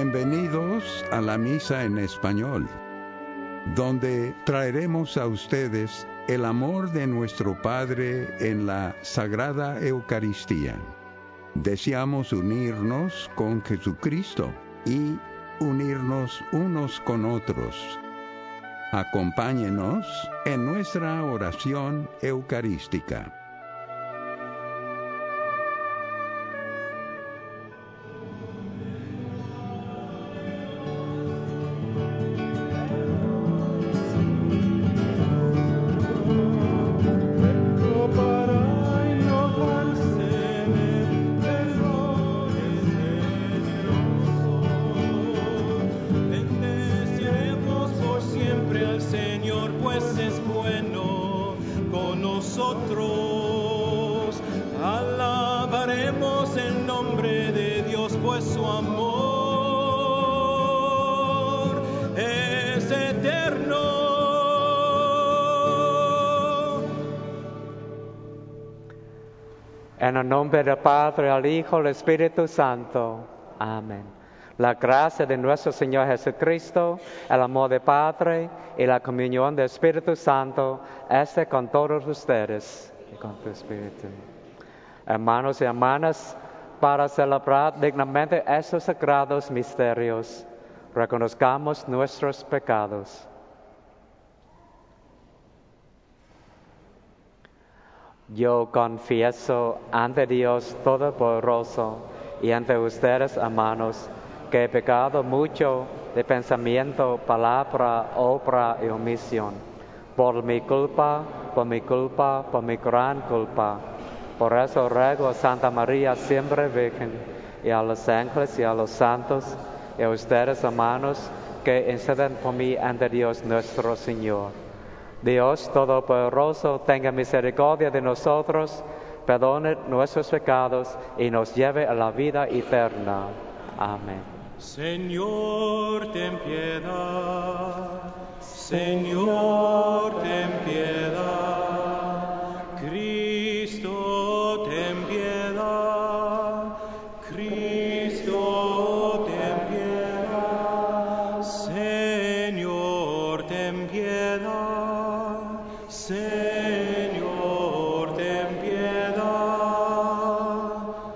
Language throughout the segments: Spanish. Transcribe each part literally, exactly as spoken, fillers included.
Bienvenidos a la Misa en Español, donde traeremos a ustedes el amor de nuestro Padre en la Sagrada Eucaristía. Deseamos unirnos con Jesucristo y unirnos unos con otros. Acompáñenos en nuestra oración eucarística. Alabaremos el nombre de Dios, pues su amor es eterno. En el nombre del Padre, al Hijo, al Espíritu Santo. Amén. La gracia de nuestro Señor Jesucristo, el amor del Padre y la comunión del Espíritu Santo esté con todos ustedes y con tu Espíritu. Hermanos y hermanas, para celebrar dignamente estos sagrados misterios, reconozcamos nuestros pecados. Yo confieso ante Dios Todopoderoso y ante ustedes, hermanos, que he pecado mucho de pensamiento, palabra, obra y omisión. Por mi culpa, por mi culpa, por mi gran culpa. Por eso ruego a Santa María, siempre Virgen, y a los ángeles y a los santos, y a ustedes, hermanos, que interceden por mí ante Dios nuestro Señor. Dios Todopoderoso, tenga misericordia de nosotros, perdone nuestros pecados y nos lleve a la vida eterna. Amén. Señor, ten piedad. Señor, ten piedad. Cristo, ten piedad. Cristo, ten piedad. Señor, ten piedad. Señor, ten piedad.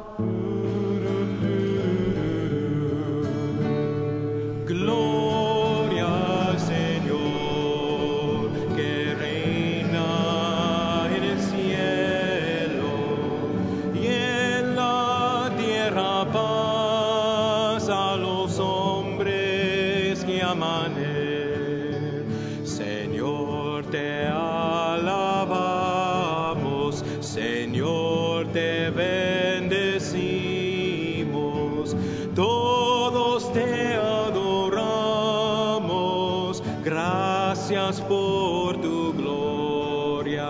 Gloria al Señor, que reina en el cielo y en la tierra paz a los hombres que aman él. Señor, te alabamos, Señor, te bendecimos, todos te adoramos, gracias por tu gloria.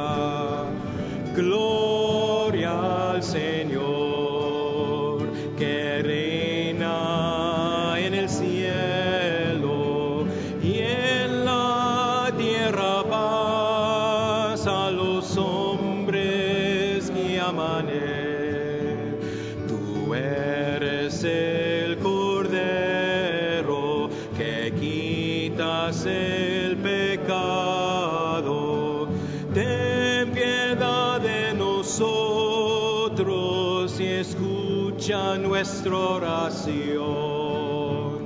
Gloria al Señor, que reina en el cielo y en la tierra paz a los hombres que aman él. Tú eres el Cordero que quitas el pecado. Ten piedad de nosotros y escucha nuestra oración.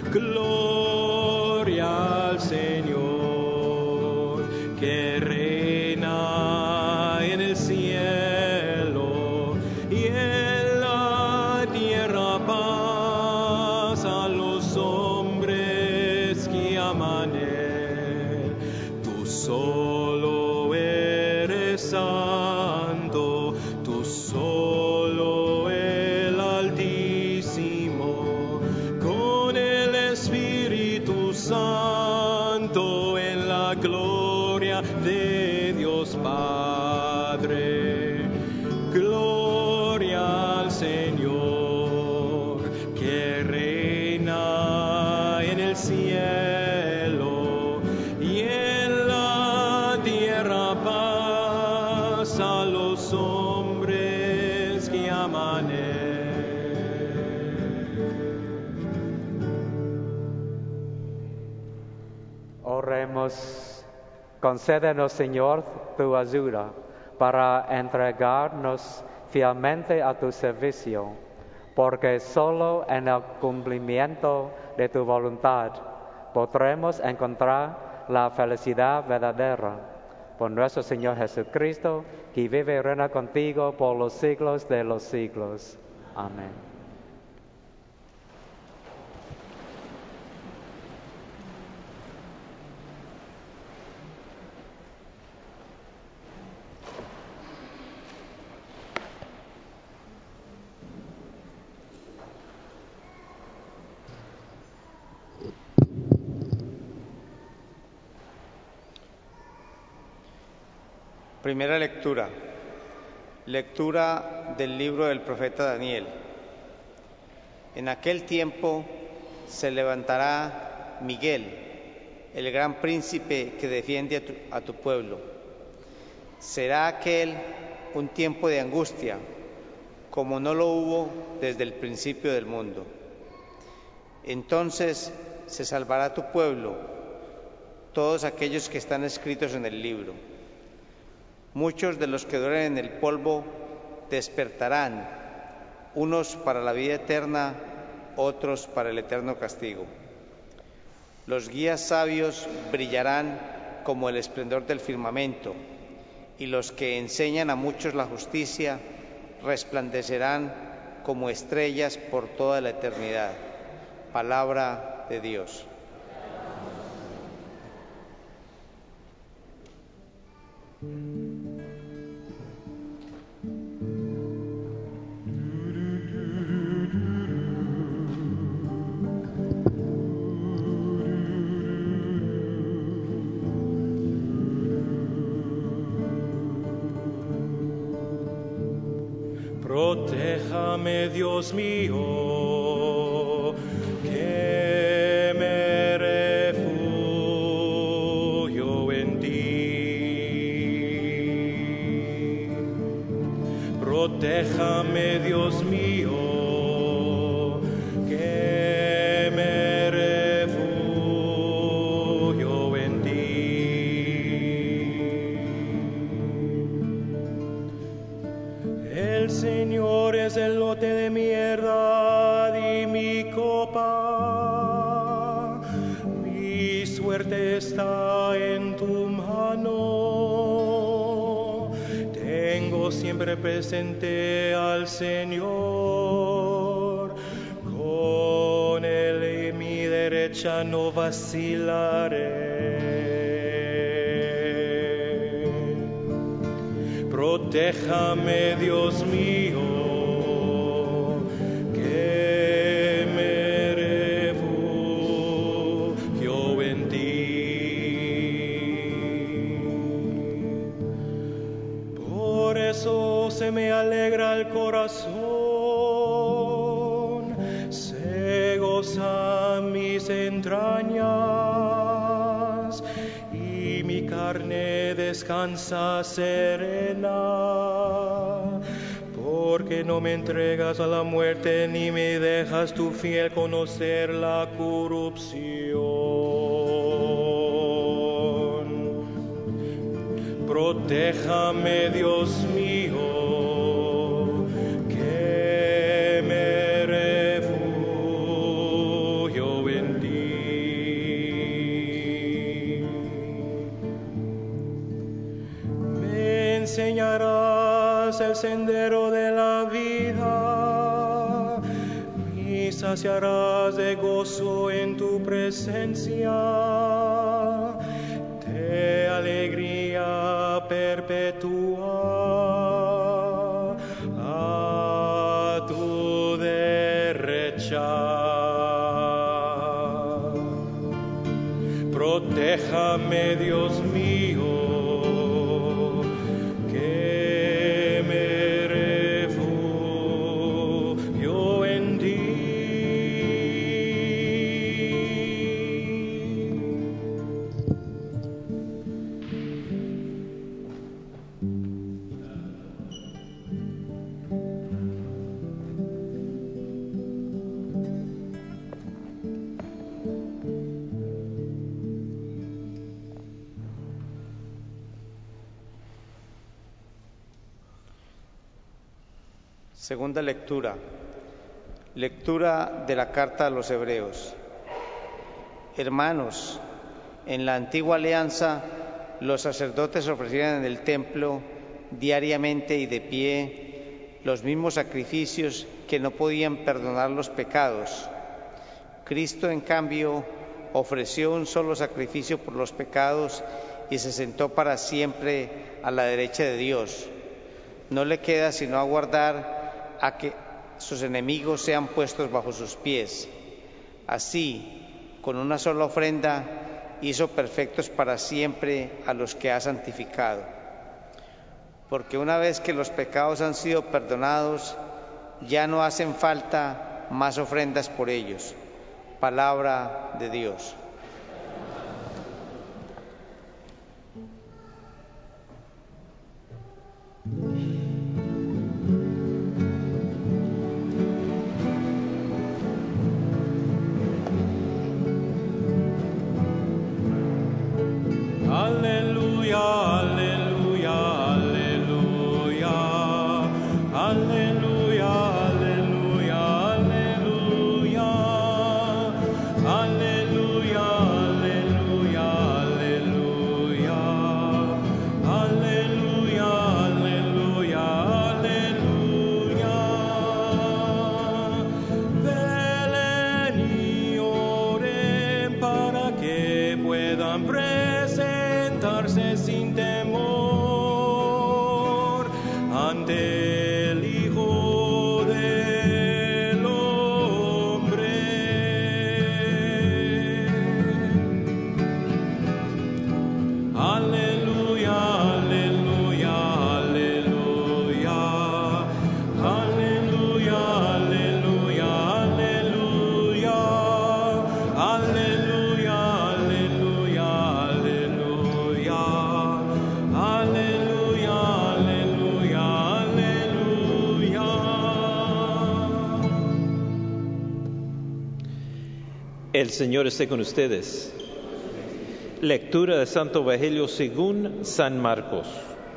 Gloria al Señor, que reina en el cielo y en la tierra paz a los hombres que aman él. Tú solo eres santo, tú solo el Altísimo, con el Espíritu Santo en la gloria de Dios Padre. Gloria al Señor, que reina en el cielo y en la tierra paz a los hombres que aman él. Oremos. Concédenos, Señor, tu ayuda para entregarnos fielmente a tu servicio, porque solo en el cumplimiento de tu voluntad podremos encontrar la felicidad verdadera. Por nuestro Señor Jesucristo, que vive y reina contigo por los siglos de los siglos. Amén. Primera lectura. Lectura del libro del profeta Daniel. En aquel tiempo se levantará Miguel, el gran príncipe que defiende a tu, a tu pueblo. Será aquel un tiempo de angustia, como no lo hubo desde el principio del mundo. Entonces se salvará tu pueblo, todos aquellos que están escritos en el libro. Muchos de los que duermen en el polvo despertarán, unos para la vida eterna, otros para el eterno castigo. Los guías sabios brillarán como el esplendor del firmamento, y los que enseñan a muchos la justicia resplandecerán como estrellas por toda la eternidad. Palabra de Dios. Protéjame, Dios mío, que me refugio en ti. Protéjame, Dios mío, que me refugio en ti. El Señor es el lote de mi verdad y mi copa. Mi suerte está en tu mano. Tengo siempre presente al Señor. Con Él en mi derecha no vacilaré. Protéjame, Dios mío, que me refugio en ti. Por eso se me alegra el corazón, se gozan mis entrañas, y mi carne descansa serena, porque no me entregas a la muerte ni me dejas tu fiel conocer la corrupción. Protéjame, Dios mío, que me refugio en ti. Enseñarás el sendero de la vida, y saciarás de gozo en tu presencia, de alegría perpetua a tu derecha. Protéjame, Dios mío, Segunda lectura. Lectura de la carta a los Hebreos. Hermanos, en la antigua alianza los sacerdotes ofrecían en el templo diariamente y de pie los mismos sacrificios que no podían perdonar los pecados. Cristo, en cambio, ofreció un solo sacrificio por los pecados y se sentó para siempre a la derecha de Dios. No le queda sino aguardar a que sus enemigos sean puestos bajo sus pies. Así, con una sola ofrenda, hizo perfectos para siempre a los que ha santificado. Porque una vez que los pecados han sido perdonados, ya no hacen falta más ofrendas por ellos. Palabra de Dios. Aleluya, aleluya, aleluya, aleluya, aleluya, aleluya, aleluya, aleluya, aleluya, aleluya, aleluya, aleluya. Velen y oren para que puedan presentarse sin temor ante el Hijo del Hombre. Aleluya, aleluya, aleluya, aleluya, aleluya, aleluya, aleluya, aleluya, aleluya, aleluya, aleluya, aleluya. El Señor esté con ustedes. Lectura del Santo Evangelio según San Marcos.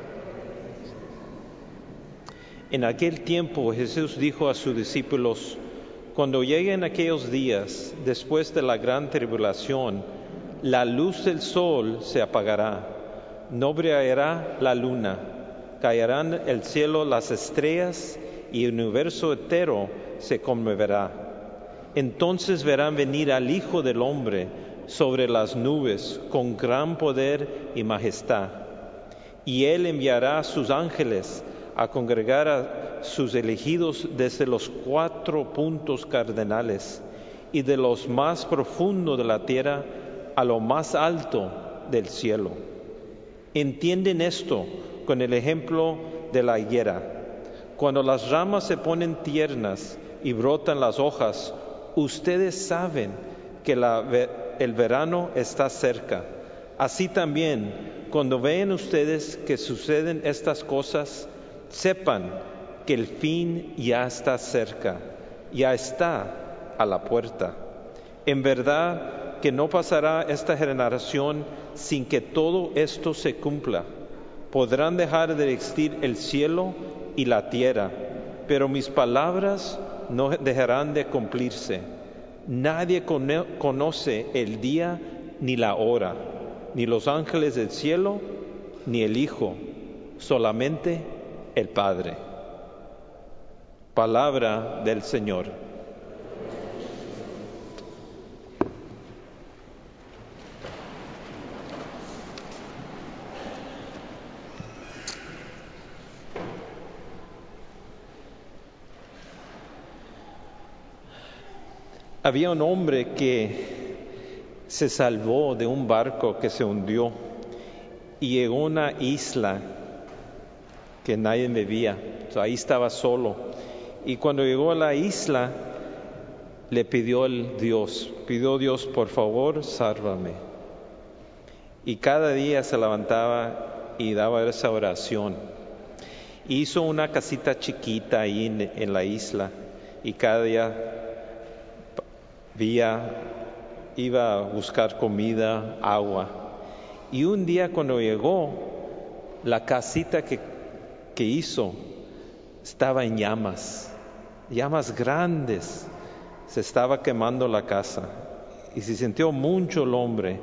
En aquel tiempo Jesús dijo a sus discípulos: cuando lleguen aquellos días, después de la gran tribulación, la luz del sol se apagará, no brillará la luna, caerán del cielo las estrellas y el universo entero se conmoverá. Entonces verán venir al Hijo del Hombre sobre las nubes con gran poder y majestad. Y Él enviará a sus ángeles a congregar a sus elegidos desde los cuatro puntos cardinales y de los más profundos de la tierra a lo más alto del cielo. Entienden esto con el ejemplo de la higuera. Cuando las ramas se ponen tiernas y brotan las hojas, ustedes saben que la, el verano está cerca. Así también, cuando vean ustedes que suceden estas cosas, sepan que el fin ya está cerca, ya está a la puerta. En verdad que no pasará esta generación sin que todo esto se cumpla. Podrán dejar de existir el cielo y la tierra, pero mis palabras no dejarán de cumplirse. Nadie conoce el día ni la hora, ni los ángeles del cielo, ni el Hijo, solamente el Padre. Palabra del Señor. Había un hombre que se salvó de un barco que se hundió y llegó a una isla que nadie vivía. O sea, ahí estaba solo. Y cuando llegó a la isla, le pidió al Dios, pidió a Dios, por favor, sálvame. Y cada día se levantaba y daba esa oración. Hizo una casita chiquita ahí en, en la isla y cada día Vía, iba a buscar comida, agua. Y un día cuando llegó, la casita que, que hizo estaba en llamas, llamas grandes. Se estaba quemando la casa y se sintió mucho el hombre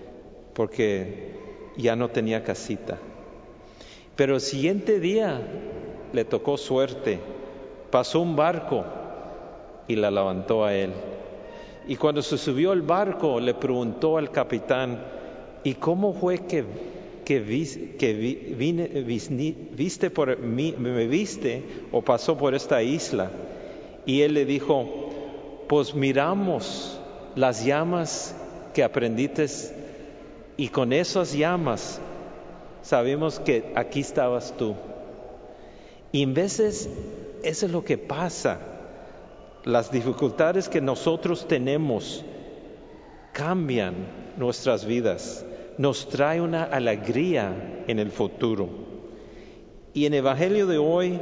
porque ya no tenía casita. Pero el siguiente día le tocó suerte, pasó un barco y la levantó a él. Y cuando se subió al barco le preguntó al capitán: ¿y cómo fue que, que, vis, que vi, vine, vis, viste por mí, me viste o pasó por esta isla? Y él le dijo: pues miramos las llamas que aprendiste y con esas llamas sabemos que aquí estabas tú. Y en veces eso es lo que pasa. Las dificultades que nosotros tenemos cambian nuestras vidas, nos trae una alegría en el futuro. Y en el Evangelio de hoy,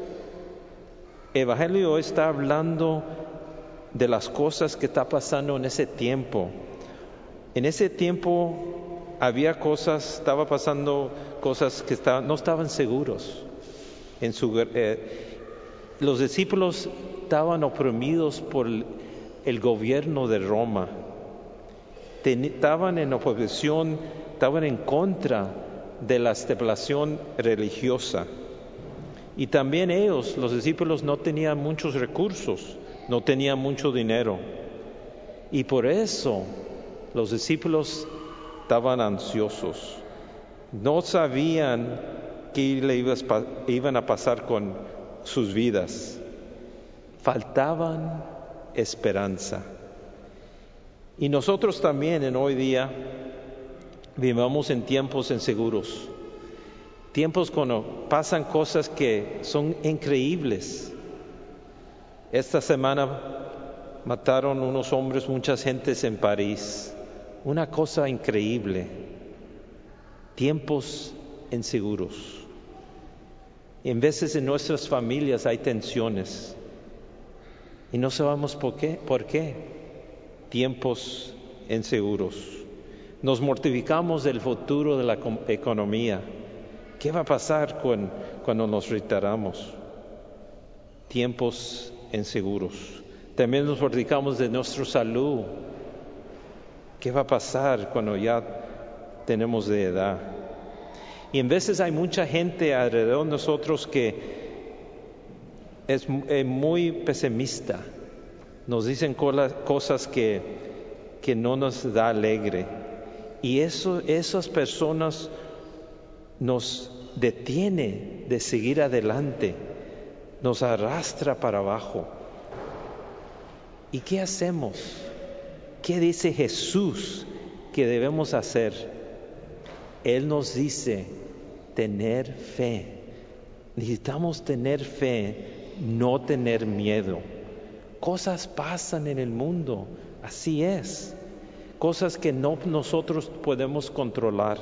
el Evangelio de hoy está hablando de las cosas que está pasando en ese tiempo. En ese tiempo había cosas, estaba pasando cosas que estaban, no estaban seguros. En su, eh, los discípulos estaban oprimidos por el, el gobierno de Roma. Ten, estaban en oposición, estaban en contra de la estipulación religiosa. Y también ellos, los discípulos, no tenían muchos recursos, no tenían mucho dinero. Y por eso los discípulos estaban ansiosos. No sabían qué le iban a pasar con sus vidas. Faltaban esperanza. Y nosotros también en hoy día vivamos en tiempos inseguros. Tiempos cuando pasan cosas que son increíbles. Esta semana mataron unos hombres, muchas gentes en París. Una cosa increíble. Tiempos inseguros. En veces en nuestras familias hay tensiones. Y no sabemos por qué. ¿Por qué? Tiempos inseguros. Nos mortificamos del futuro de la economía. ¿Qué va a pasar con, cuando nos retiramos? Tiempos inseguros. También nos mortificamos de nuestra salud. ¿Qué va a pasar cuando ya tenemos de edad? Y en veces hay mucha gente alrededor de nosotros que es muy pesimista. Nos dicen cosas que, que no nos da alegre. Y eso, esas personas nos detiene de seguir adelante, nos arrastra para abajo. ¿Y qué hacemos? ¿Qué dice Jesús que debemos hacer? Él nos dice tener fe. Necesitamos tener fe, no tener miedo. Cosas pasan en el mundo, así es. Cosas que no nosotros podemos controlar.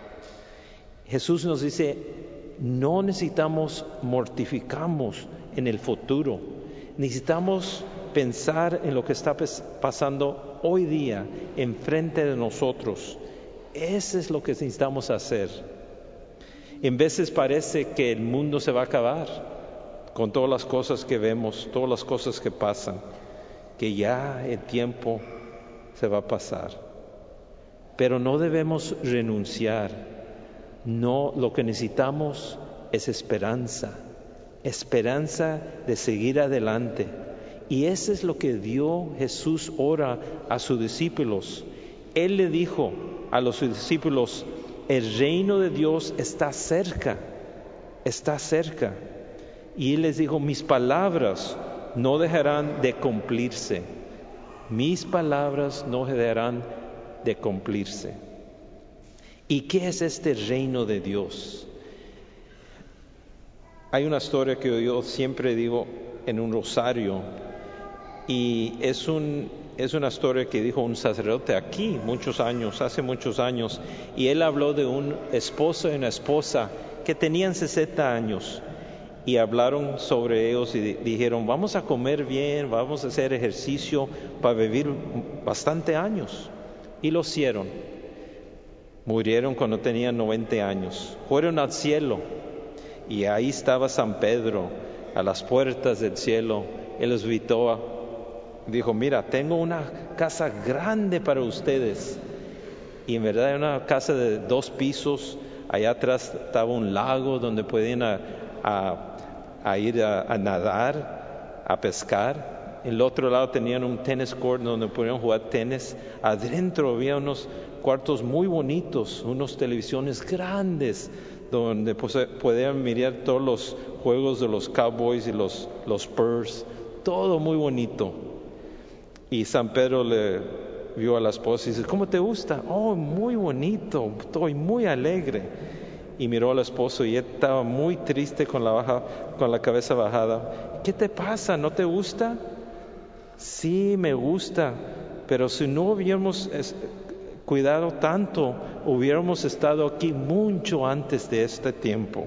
Jesús nos dice, no necesitamos mortificarnos en el futuro. Necesitamos pensar en lo que está pasando hoy día enfrente de nosotros. Eso es lo que necesitamos hacer. En veces parece que el mundo se va a acabar con todas las cosas que vemos, todas las cosas que pasan, que ya el tiempo se va a pasar. Pero no debemos renunciar. No, lo que necesitamos es esperanza, esperanza de seguir adelante. Y eso es lo que dio Jesús ora a sus discípulos. Él le dijo a los discípulos, el reino de Dios está cerca, está cerca. Y Él les dijo, mis palabras no dejarán de cumplirse, mis palabras no dejarán de cumplirse. ¿Y qué es este reino de Dios? Hay una historia que yo siempre digo en un rosario, y es, un, es una historia que dijo un sacerdote aquí muchos años, hace muchos años, y él habló de un esposo y una esposa que tenían sesenta años, y hablaron sobre ellos y dijeron, vamos a comer bien, vamos a hacer ejercicio para vivir bastante años, y lo hicieron. Murieron cuando tenían noventa años, fueron al cielo, y ahí estaba San Pedro a las puertas del cielo. Él los invitó a, dijo, mira, tengo una casa grande para ustedes. Y en verdad era una casa de dos pisos. Allá atrás estaba un lago donde podían a, a, a ir a, a nadar, a pescar. El otro lado tenían un tennis court donde podían jugar tenis. Adentro había unos cuartos muy bonitos, unos televisiones grandes donde pues, podían mirar todos los juegos de los Cowboys y los, los Spurs. Todo muy bonito. Y San Pedro le vio a la esposa y dice, ¿cómo te gusta? Oh, muy bonito, estoy muy alegre. Y miró al esposo y él estaba muy triste con la, baja, con la cabeza bajada. ¿Qué te pasa? ¿No te gusta? Sí, me gusta, pero si no hubiéramos cuidado tanto, hubiéramos estado aquí mucho antes de este tiempo.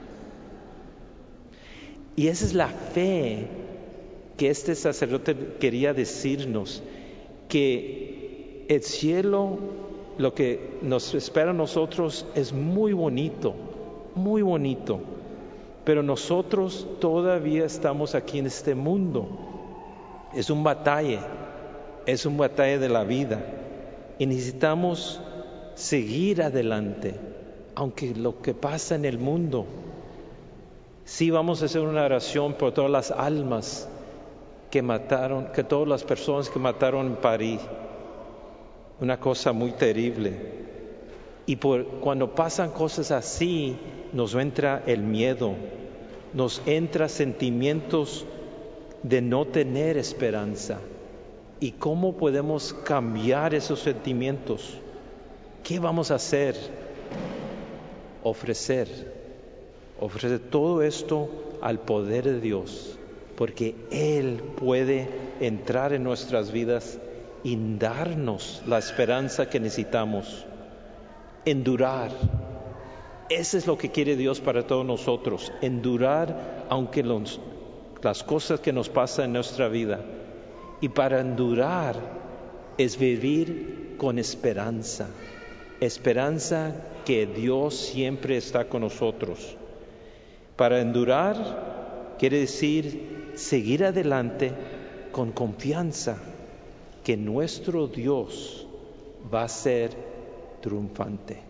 Y esa es la fe que este sacerdote quería decirnos, que el cielo, lo que nos espera a nosotros es muy bonito, muy bonito, pero nosotros todavía estamos aquí en este mundo. Es un batalla, es un batalla de la vida y necesitamos seguir adelante, aunque lo que pasa en el mundo. Sí, vamos a hacer una oración por todas las almas que mataron, que todas las personas que mataron en París, una cosa muy terrible. Y por, cuando pasan cosas así, nos entra el miedo, nos entra sentimientos de no tener esperanza. ¿Y cómo podemos cambiar esos sentimientos? ¿Qué vamos a hacer? Ofrecer, ofrecer todo esto al poder de Dios, porque Él puede entrar en nuestras vidas y darnos la esperanza que necesitamos. Endurar. Eso es lo que quiere Dios para todos nosotros. Endurar aunque los, las cosas que nos pasan en nuestra vida. Y para endurar es vivir con esperanza. Esperanza que Dios siempre está con nosotros. Para endurar quiere decir seguir adelante con confianza que nuestro Dios va a ser triunfante.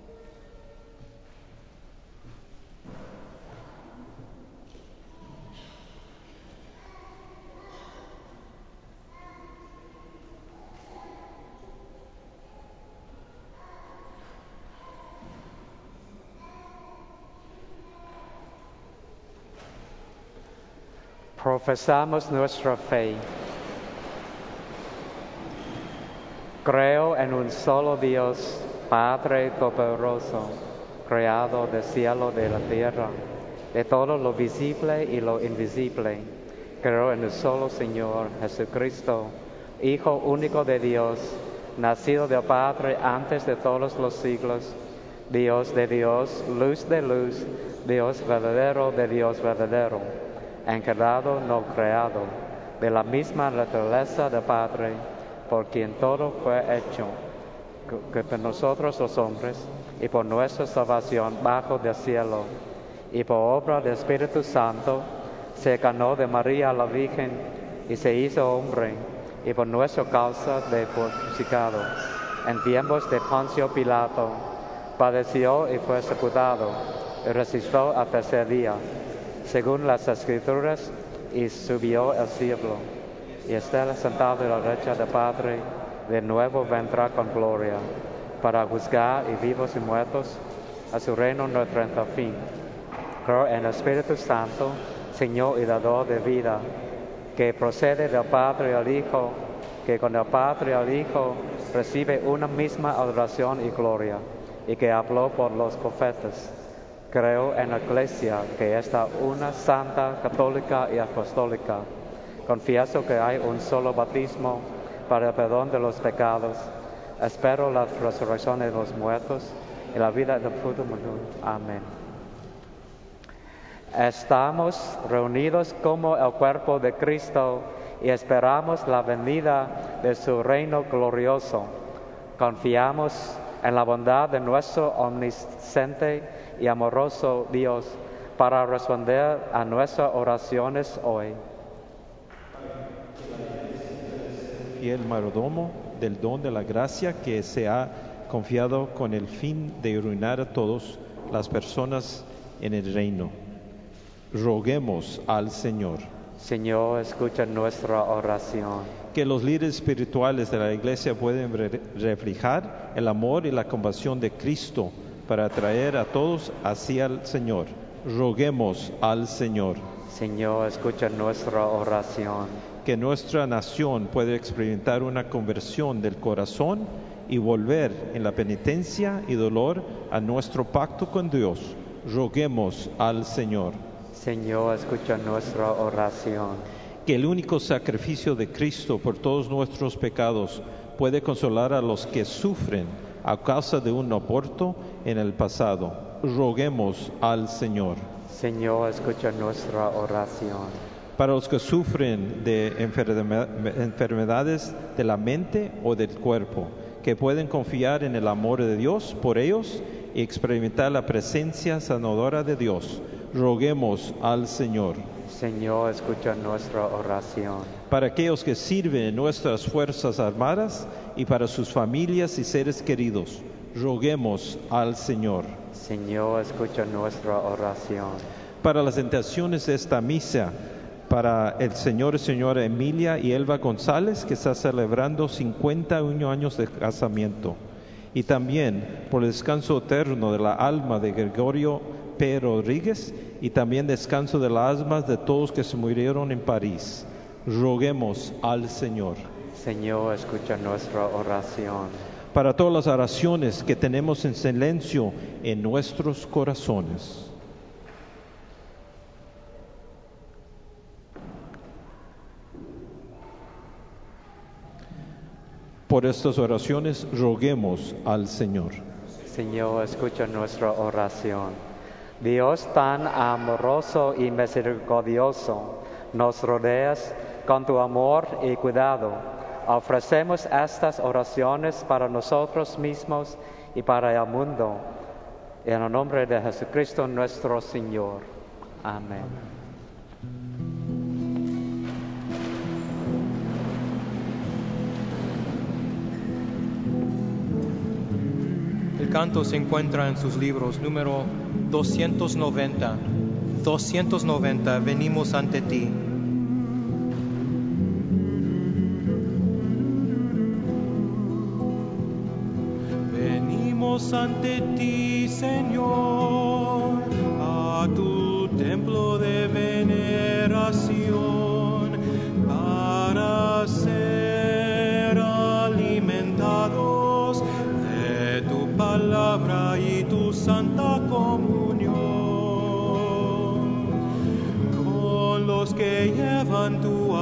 Profesamos nuestra fe. Creo en un solo Dios, Padre Todopoderoso, Creador del cielo y de la tierra, de todo lo visible y lo invisible. Creo en un solo Señor, Jesucristo, Hijo único de Dios, nacido del Padre antes de todos los siglos, Dios de Dios, luz de luz, Dios verdadero de Dios verdadero, encarnado, no creado, de la misma naturaleza del Padre, por quien todo fue hecho, que por nosotros los hombres, y por nuestra salvación bajo del cielo, y por obra del Espíritu Santo, se ganó de María la Virgen, y se hizo hombre, y por nuestra causa de crucificado, en tiempos de Poncio Pilato, padeció y fue sepultado, y resucitó al tercer día, según las Escrituras, y subió al cielo, y está sentado a la derecha del Padre. De nuevo vendrá con gloria, para juzgar y vivos y muertos, a su reino no tendrá fin. Creo en el Espíritu Santo, Señor y dador de vida, que procede del Padre al Hijo, que con el Padre al Hijo recibe una misma adoración y gloria, y que habló por los profetas. Creo en la Iglesia, que es una santa, católica y apostólica. Confieso que hay un solo bautismo para el perdón de los pecados. Espero la resurrección de los muertos y la vida del futuro mundo. Amén. Estamos reunidos como el cuerpo de Cristo y esperamos la venida de su reino glorioso. Confiamos en la bondad de nuestro omnisciente y amoroso Dios, para responder a nuestras oraciones hoy. Y el mayordomo del don de la gracia que se ha confiado con el fin de iluminar a todas las personas en el reino. Roguemos al Señor. Señor, escucha nuestra oración. Que los líderes espirituales de la Iglesia puedan re- reflejar el amor y la compasión de Cristo para atraer a todos hacia el Señor. Roguemos al Señor. Señor, escucha nuestra oración. Que nuestra nación pueda experimentar una conversión del corazón y volver en la penitencia y dolor a nuestro pacto con Dios. Roguemos al Señor. Señor, escucha nuestra oración. Que el único sacrificio de Cristo por todos nuestros pecados puede consolar a los que sufren a causa de un aborto en el pasado. Roguemos al Señor. Señor, escucha nuestra oración. Para los que sufren de enferme- enfermedades de la mente o del cuerpo, que pueden confiar en el amor de Dios por ellos y experimentar la presencia sanadora de Dios. Roguemos al Señor. Señor, escucha nuestra oración. Para aquellos que sirven en nuestras Fuerzas Armadas y para sus familias y seres queridos, roguemos al Señor. Señor, escucha nuestra oración. Para las intenciones de esta misa, para el señor y señora Emilia y Elba González, que está celebrando cincuenta y uno años de casamiento, y también por el descanso eterno de la alma de Gregorio P. Rodríguez, y también descanso de las almas de todos que se murieron en París. Roguemos al Señor. Señor, escucha nuestra oración. Para todas las oraciones que tenemos en silencio en nuestros corazones. Por estas oraciones roguemos al Señor. Señor, escucha nuestra oración. Dios tan amoroso y misericordioso, nos rodeas con tu amor y cuidado. Ofrecemos estas oraciones para nosotros mismos y para el mundo. En el nombre de Jesucristo nuestro Señor. Amén. El canto se encuentra en sus libros número doscientos noventa. doscientos noventa, venimos ante ti. Venimos ante ti, Señor, a tu templo de veneración, para ser alimentados de tu palabra y tu santa comunión, con los que llevan tu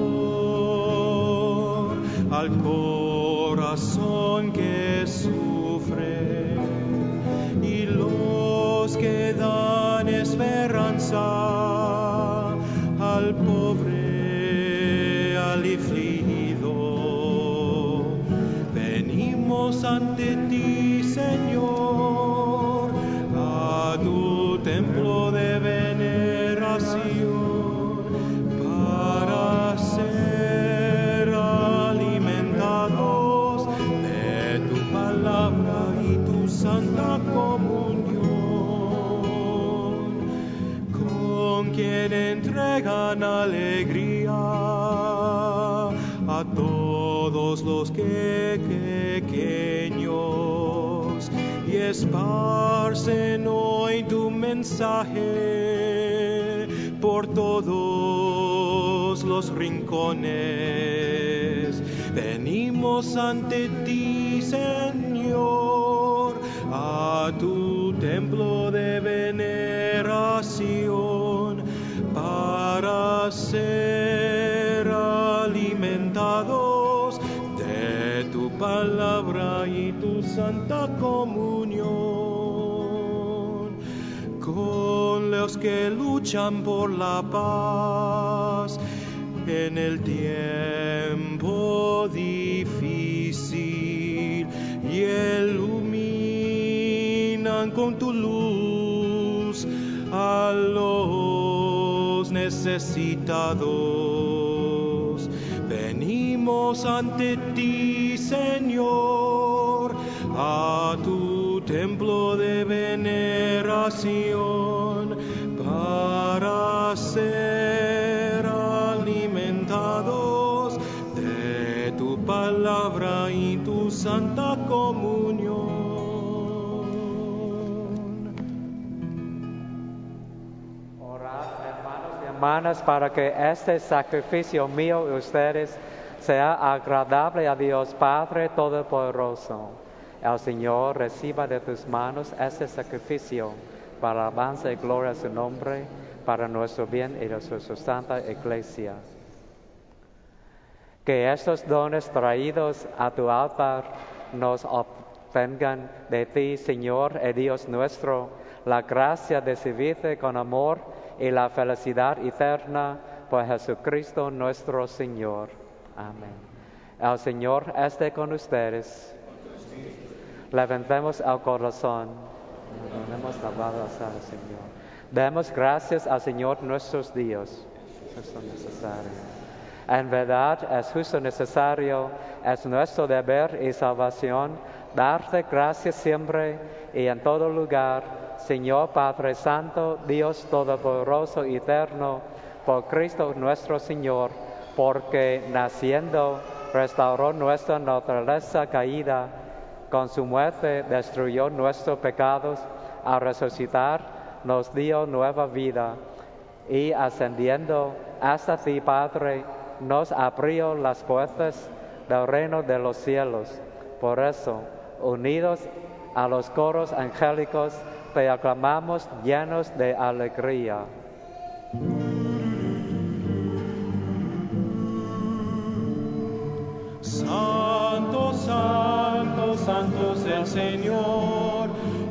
amor al corazón que sufre, y los que dan esperanza al pobre, al afligido. Venimos ante ti, Señor, a tu templo de veneración, para ser alimentados de tu palabra y tu santa comunión, con quien entregan alegría a todos los que pequeños, y esparcen hoy tu mensaje por todos los rincones. Venimos ante ti, Señor, a tu templo de veneración, para ser alimentados de tu palabra y tu santa comunión, con los que luchan por la paz en el tiempo difícil, y iluminan con tu luz Jesús a los necesitados. Venimos ante ti, Señor, a tu templo de veneración, para ser alimentados de tu palabra y tu santa comunión. Orad, hermanos y hermanas, para que este sacrificio mío de ustedes sea agradable a Dios Padre Todopoderoso. El Señor reciba de tus manos este sacrificio para alabanza y gloria a su nombre, para nuestro bien y de su, su santa iglesia. Que estos dones traídos a tu altar nos obtengan de ti, Señor y Dios nuestro, la gracia de servirte con amor y la felicidad eterna por Jesucristo nuestro Señor. Amén. El Señor esté con ustedes. Levantemos el corazón. Demos la alabanza al Señor. Demos gracias al Señor nuestros Dios. Justo necesario. En verdad es justo necesario, es nuestro deber y salvación, darte gracias siempre y en todo lugar, Señor Padre Santo, Dios Todopoderoso y Eterno, por Cristo nuestro Señor, porque naciendo restauró nuestra naturaleza caída, con su muerte destruyó nuestros pecados, al resucitar nos dio nueva vida, y ascendiendo hasta ti, Padre, nos abrió las puertas del reino de los cielos. Por eso, unidos a los coros angélicos, te aclamamos llenos de alegría. Santo, santo, santo es el Señor,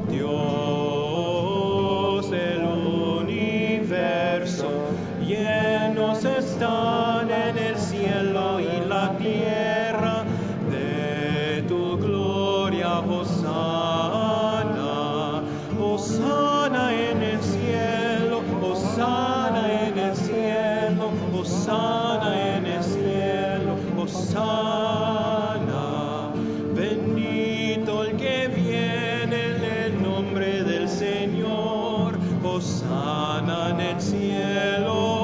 Dios del universo. Llenos están en el cielo y la tierra de tu gloria. Hosana, hosana en el cielo, hosana en el cielo, hosana en el cielo, hosana. Bendito el que viene en el nombre del Señor, hosana en el cielo.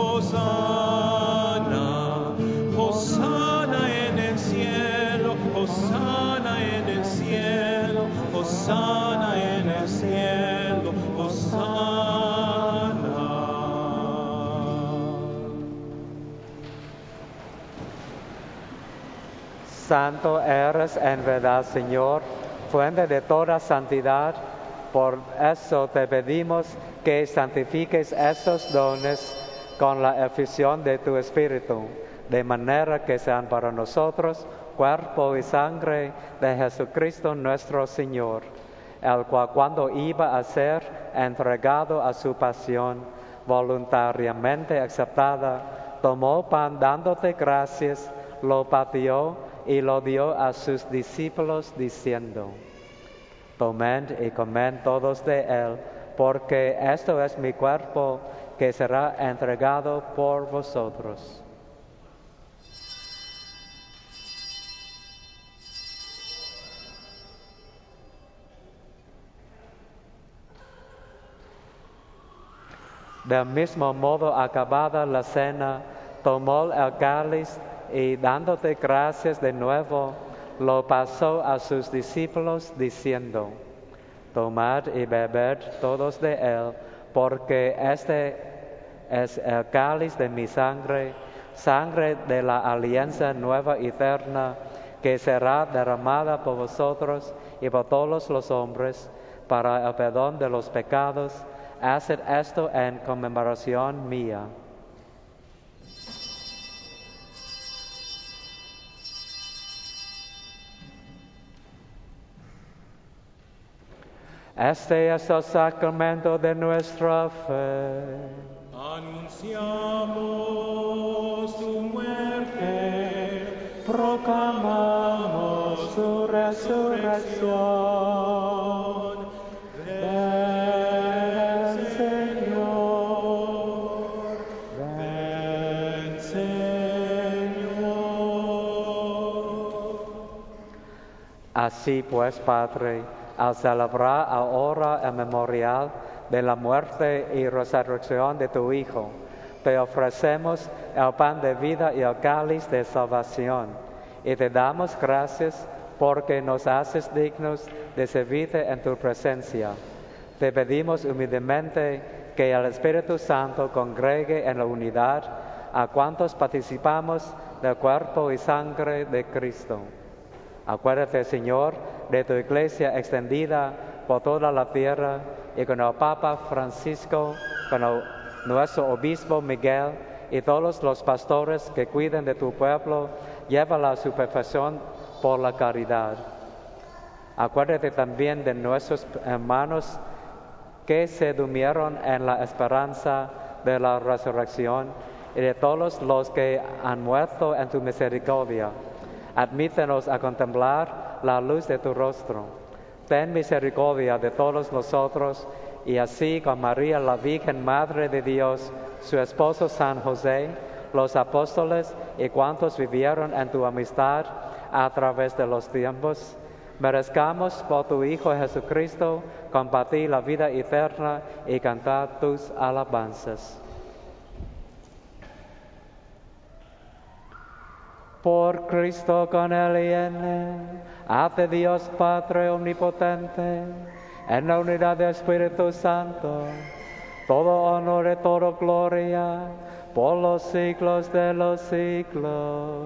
Hosana, hosana en el cielo, hosana en el cielo, hosana en el cielo, hosana. Santo eres en verdad, Señor, fuente de toda santidad. Por eso te pedimos que santifiques estos dones con la efusión de tu Espíritu, de manera que sean para nosotros cuerpo y sangre de Jesucristo nuestro Señor, el cual cuando iba a ser entregado a su pasión, voluntariamente aceptada, tomó pan dándote gracias, lo partió y lo dio a sus discípulos diciendo: Tomed y comed todos de él, porque esto es mi cuerpo que será entregado por vosotros. Del mismo modo, acabada la cena, tomó el cáliz y dándote gracias de nuevo, lo pasó a sus discípulos diciendo: Tomad y bebed todos de él, porque este es el cáliz de mi sangre, sangre de la alianza nueva y eterna, que será derramada por vosotros y por todos los hombres, para el perdón de los pecados. Haced esto en conmemoración mía. Este es el sacramento de nuestra fe. Anunciamos tu muerte, Proclamamos su resurrección. Ven, Así pues, Padre, al celebrar ahora el memorial de la muerte y resurrección de tu Hijo, te ofrecemos el pan de vida y el cáliz de salvación, y te damos gracias porque nos haces dignos de servirte en tu presencia. Te pedimos humildemente que el Espíritu Santo congregue en la unidad a cuantos participamos del cuerpo y sangre de Cristo. Acuérdate, Señor, de tu iglesia extendida por toda la tierra y con el Papa Francisco, con el, nuestro obispo Miguel y todos los pastores que cuiden de tu pueblo, llévala a su perfección por la caridad. Acuérdate también de nuestros hermanos que se durmieron en la esperanza de la resurrección y de todos los que han muerto en tu misericordia. Admítenos a contemplar la luz de tu rostro. Ten misericordia de todos nosotros, y así con María, la Virgen Madre de Dios, su esposo San José, los apóstoles y cuantos vivieron en tu amistad a través de los tiempos, merezcamos por tu Hijo Jesucristo compartir la vida eterna y cantar tus alabanzas. Por Cristo, con Él y en Él, hace Dios Padre Omnipotente, en la unidad del Espíritu Santo, todo honor y toda gloria, por los siglos de los siglos.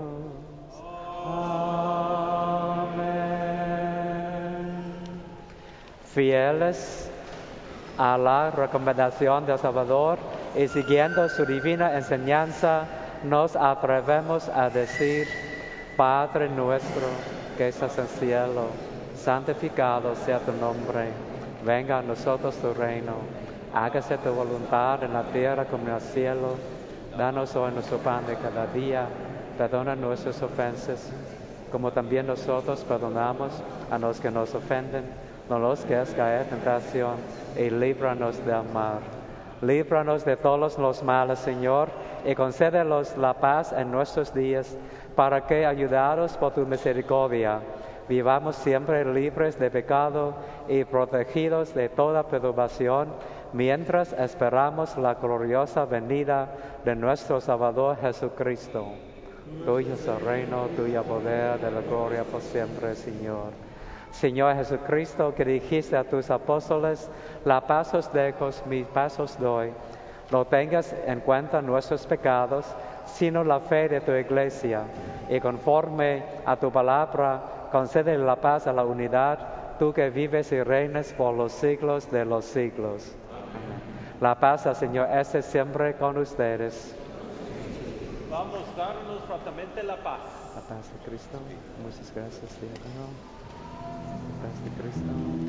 Amén. Fieles a la recomendación del Salvador y siguiendo su divina enseñanza, nos atrevemos a decir: Padre nuestro que estás en el cielo, santificado sea tu nombre. Venga a nosotros tu reino. Hágase tu voluntad en la tierra como en el cielo. Danos hoy nuestro pan de cada día. Perdona nuestras ofensas, como también nosotros perdonamos a los que nos ofenden. No nos dejes caer en tentación y líbranos del mal. Líbranos de todos los males, Señor, y concédenos la paz en nuestros días, para que, ayudados por tu misericordia, vivamos siempre libres de pecado y protegidos de toda perturbación, mientras esperamos la gloriosa venida de nuestro Salvador Jesucristo. Tuyo es el reino, tuyo el poder, de la gloria por siempre, Señor. Señor Jesucristo, que dijiste a tus apóstoles: la paz os dejo, mis paz os doy. No tengas en cuenta nuestros pecados, sino la fe de tu iglesia, y conforme a tu palabra, concede la paz a la unidad, tú que vives y reinas por los siglos de los siglos. Amén. La paz del Señor esté siempre con ustedes. Vamos a darnos fraternalmente la paz. La paz de Cristo. Muchas gracias, Dios. La paz de Cristo.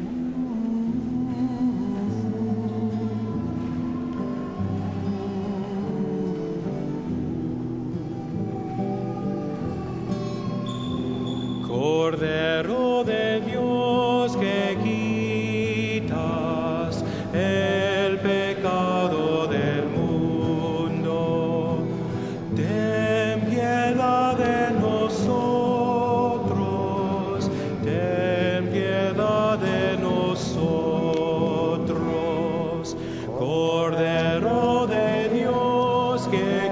Cordero de Dios, que quitas el pecado del mundo, ten piedad de nosotros, ten piedad de nosotros. Cordero de Dios, que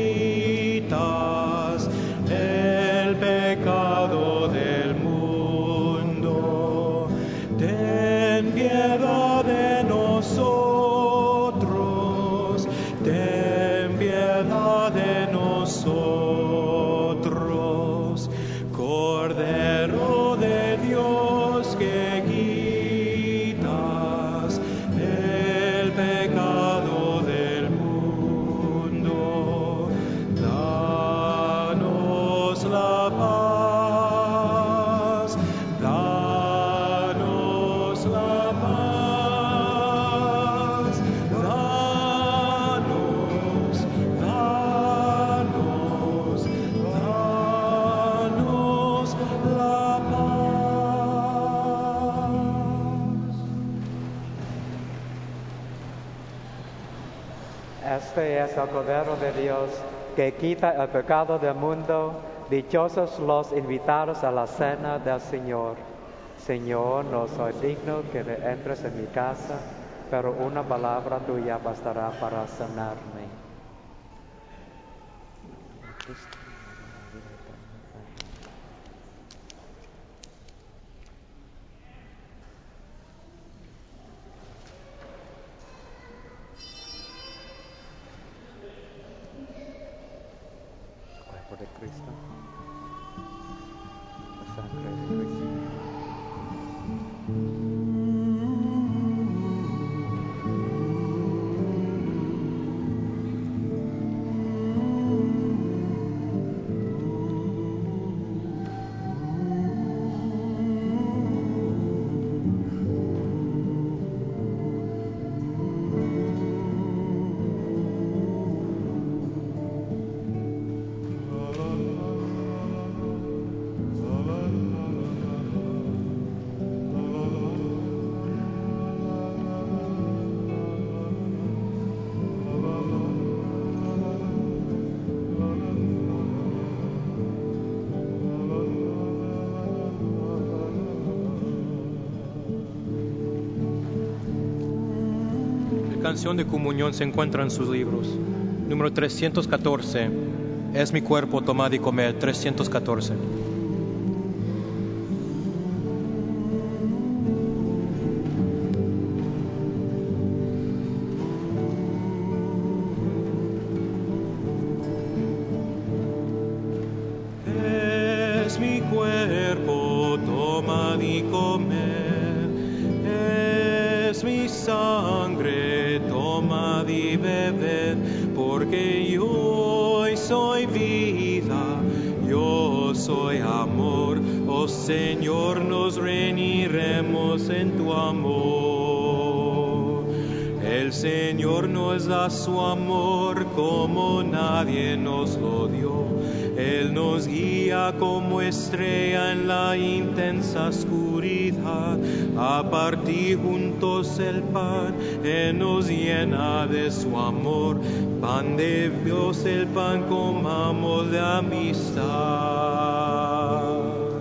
quitas el pecado del mundo, ten piedad de nosotros, ten piedad de nosotros. Cordero de Dios, que quitas el pecado del mundo, danos la paz, danos la paz, danos, danos, danos la paz. Este es el Cordero de Dios, que quita el pecado del mundo. Dichosos los invitados a la cena del Señor. Señor, no soy digno que entres en mi casa, pero una palabra tuya bastará para sanarme. Cuerpo de Cristo, la sangre de Cristo. La canción de comunión se encuentra en sus libros. Número trescientos catorce. Es mi cuerpo, tomad y comed. trescientos catorce. Es mi cuerpo, tomad y comed. Es mi sangre, tomad y bebed, porque yo soy vida, yo soy amor. Oh Señor, nos reuniremos en tu amor. El Señor nos da su amor como nadie nos lo dio. Él nos guía como estrella en la intensa oscuridad. A partir juntos el pan, Él nos llena de su amor. Pan de Dios, el pan comamos de amistad.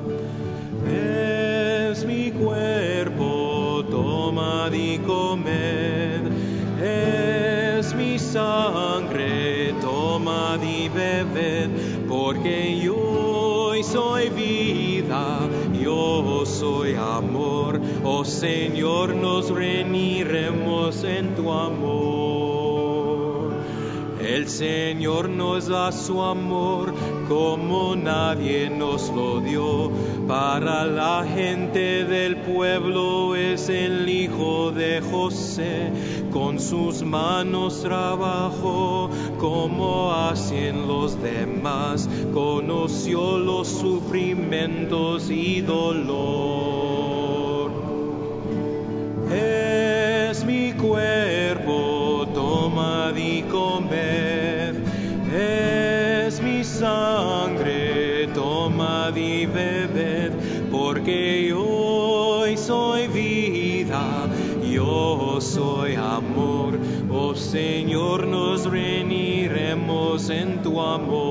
Es mi cuerpo, tomad y comed. Es mi sangre, tomad y bebed, porque yo soy vida, yo soy amor. Oh Señor, nos reuniremos en tu amor. El Señor nos da su amor como nadie nos lo dio. Para la gente del pueblo es el Hijo de José. Con sus manos trabajó como hacen los demás. Conoció los sufrimientos y dolor. Es mi cuerpo, tomad y comed. Es mi sangre, tomad y bebed, porque yo soy vida, yo soy amor. Oh Señor, nos reuniremos en tu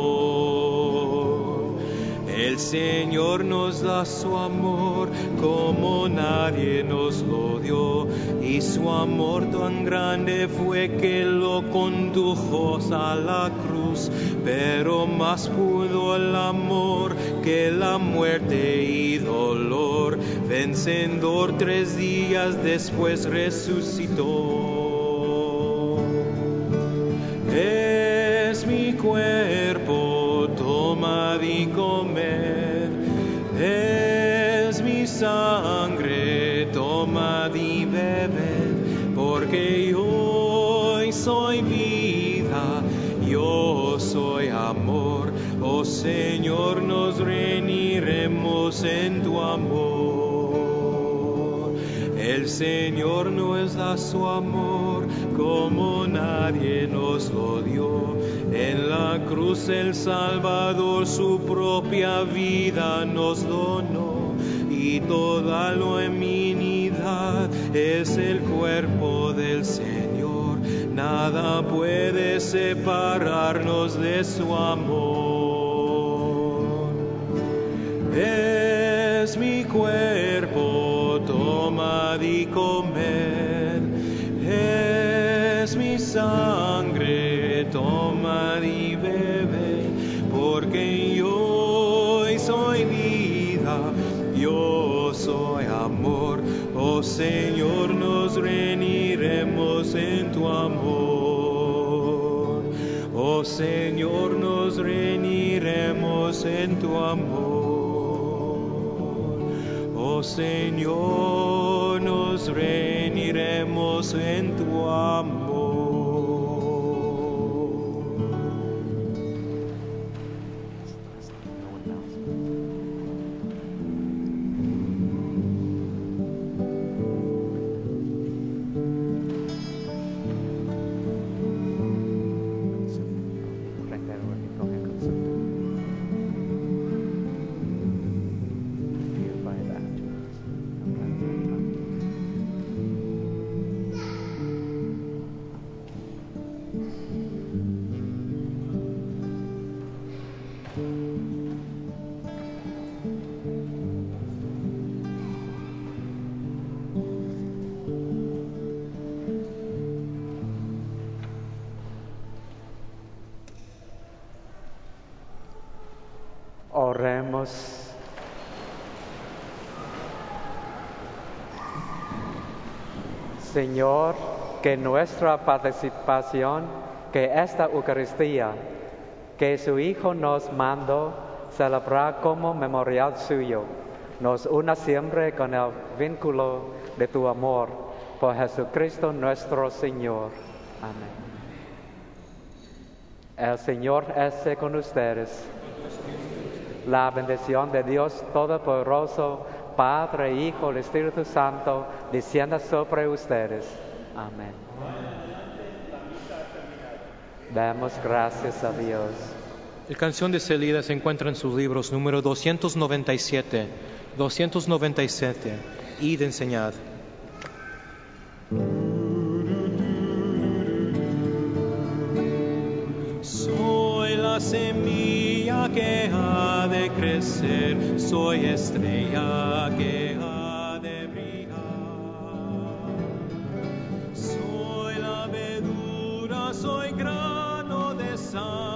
amor. El Señor nos da su amor como nadie nos lo dio, y su amor tan grande fue que lo condujo a la cruz. Pero más pudo el amor que la muerte y dolor. Vencedor tres días después resucitó. Es mi cuerpo, tomad y comed. Es mi sangre, tomad y bebed, porque yo soy vida, yo soy amor. Oh Señor, nos reuniremos en tu amor. El Señor nos da su amor como nadie nos lo dio. En la cruz el Salvador su propia vida nos donó, y toda la humanidad es el cuerpo del Señor. Nada puede separarnos de su amor. Es mi cuerpo, tomad y comed. Es mi sangre, tomad y bebed, porque yo soy vida, yo soy amor. Oh Señor, nos reuniremos en tu amor. Oh Señor, nos reuniremos en tu amor. Oh Señor, nos reuniremos en tu amor. Oremos. Señor, que nuestra participación, que esta Eucaristía, que su Hijo nos mandó celebrar como memorial suyo, nos una siempre con el vínculo de tu amor, por Jesucristo nuestro Señor. Amén. El Señor esté con ustedes. La bendición de Dios Todopoderoso, Padre, Hijo y Espíritu Santo, descienda sobre ustedes. Amén. Damos gracias a Dios. La canción de salida se encuentra en sus libros número doscientos noventa y siete. doscientos noventa y siete. Id enseñad. Soy la semilla que ha de crecer, soy estrella que ha de brillar. Soy la levadura, soy grano de sal.